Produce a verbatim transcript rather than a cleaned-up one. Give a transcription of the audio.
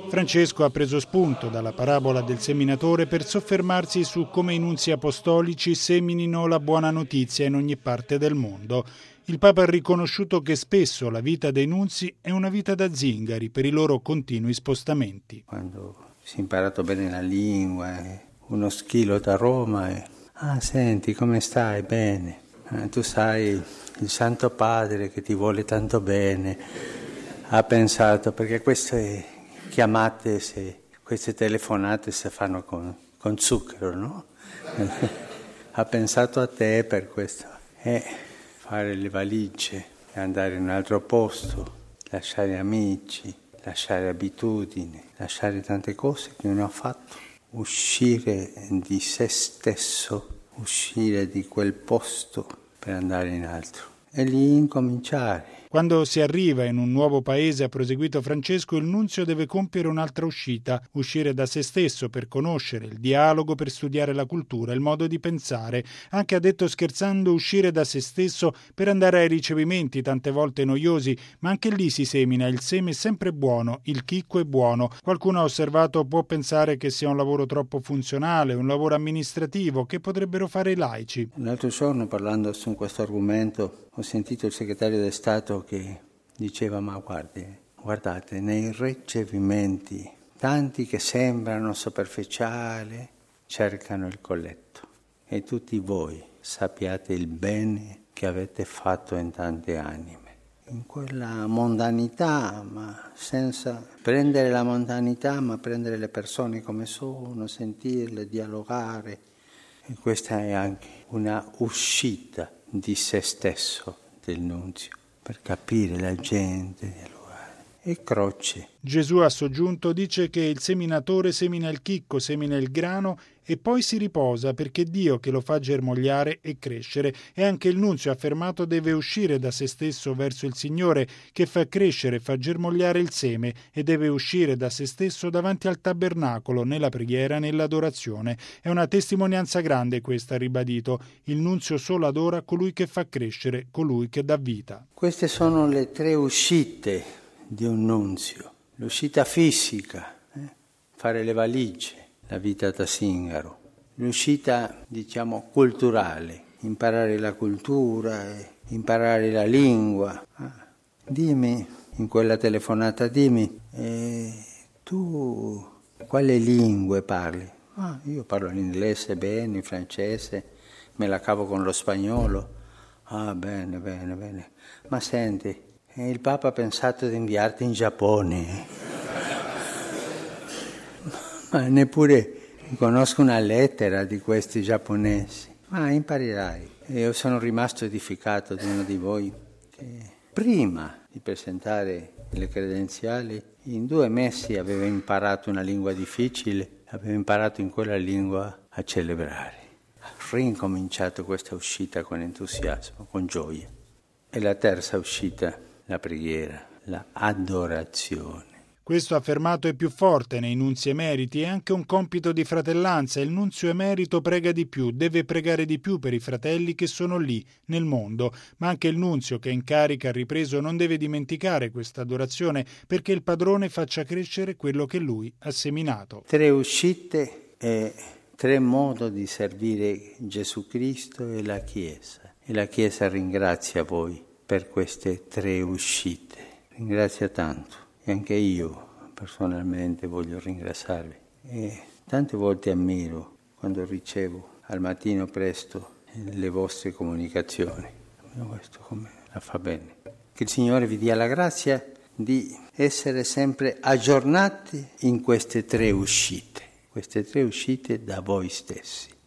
Francesco ha preso spunto dalla parabola del seminatore per soffermarsi su come i nunzi apostolici seminino la buona notizia in ogni parte del mondo. Il Papa ha riconosciuto che spesso la vita dei nunzi è una vita da zingari per i loro continui spostamenti. Quando si è imparato bene la lingua, uno schilo da Roma e ah, senti, come stai? Bene. Eh, tu sai, il Santo Padre che ti vuole tanto bene ha pensato, perché queste chiamate, se, queste telefonate si fanno con, con zucchero, no? Ha pensato a te per questo. E fare le valigie, andare in un altro posto, lasciare amici, lasciare abitudini, lasciare tante cose che non ha fatto. Uscire di se stesso, uscire di quel posto per andare in altro e lì incominciare. Quando si arriva in un nuovo paese, ha proseguito Francesco, il nunzio deve compiere un'altra uscita, uscire da se stesso per conoscere il dialogo, per studiare la cultura, il modo di pensare, anche, ha detto scherzando, uscire da se stesso per andare ai ricevimenti, tante volte noiosi, ma anche lì si semina il seme sempre buono, il chicco è buono. Qualcuno ha osservato può pensare che sia un lavoro troppo funzionale, un lavoro amministrativo che potrebbero fare i laici. L'altro giorno, parlando su questo argomento, ho sentito il segretario di Stato che diceva, ma guardi, guardate, nei ricevimenti, tanti che sembrano superficiali cercano il colletto e tutti voi sappiate il bene che avete fatto in tante anime. In quella mondanità, ma senza prendere la mondanità, ma prendere le persone come sono, sentirle, dialogare. E questa è anche una uscita di se stesso del nunzio, per capire la gente, dialogare. E croce. Gesù, ha soggiunto, dice che il seminatore semina il chicco, semina il grano e poi si riposa perché è Dio che lo fa germogliare e crescere. E anche il nunzio, affermato, deve uscire da se stesso verso il Signore che fa crescere, fa germogliare il seme, e deve uscire da se stesso davanti al tabernacolo, nella preghiera, nell'adorazione. È una testimonianza grande questa, ha ribadito. Il nunzio solo adora colui che fa crescere, colui che dà vita. Queste sono le tre uscite di un nunzio. L'uscita fisica, eh? fare le valigie, la vita da zingaro. L'uscita, diciamo, culturale, imparare la cultura, imparare la lingua. Ah, dimmi, in quella telefonata, dimmi, eh, tu quale lingue parli? Ah, io parlo l'inglese bene, il francese, me la cavo con lo spagnolo. Ah, bene, bene, bene. Ma senti, il Papa ha pensato di inviarti in Giappone. Ma neppure conosco una lettera di questi giapponesi. Ma imparerai. E io sono rimasto edificato di uno di voi che prima di presentare le credenziali in due mesi aveva imparato una lingua difficile, aveva imparato in quella lingua a celebrare. Ha rincominciato questa uscita con entusiasmo, con gioia. E la terza uscita, la preghiera, la adorazione. Questo, affermato, è più forte nei nunzi emeriti, è anche un compito di fratellanza. Il nunzio emerito prega di più, deve pregare di più per i fratelli che sono lì, nel mondo, ma anche il nunzio che è in carica, ha ripreso, non deve dimenticare questa adorazione perché il padrone faccia crescere quello che lui ha seminato. Tre uscite e tre modi di servire Gesù Cristo e la Chiesa. E la Chiesa ringrazia voi per queste tre uscite. Ringrazia tanto. E anche io personalmente voglio ringraziarvi. E tante volte ammiro quando ricevo al mattino presto le vostre comunicazioni. Questo come la fa bene. Che il Signore vi dia la grazia di essere sempre aggiornati in queste tre uscite. Queste tre uscite da voi stessi.